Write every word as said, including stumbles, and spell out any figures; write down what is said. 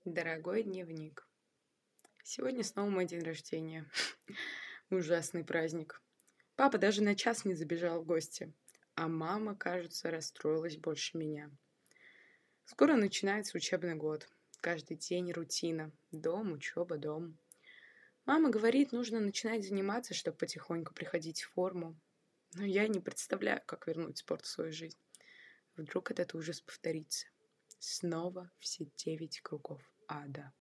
Дорогой дневник, сегодня снова мой день рождения. Ужасный праздник. Папа даже на час не забежал в гости, а мама, кажется, расстроилась больше меня. Скоро начинается учебный год. Каждый день рутина. Дом, учеба, дом. Мама говорит, нужно начинать заниматься, чтобы потихоньку приходить в форму. Но я не представляю, как вернуть спорт в свою жизнь. Вдруг этот ужас повторится. Снова все девять кругов ада.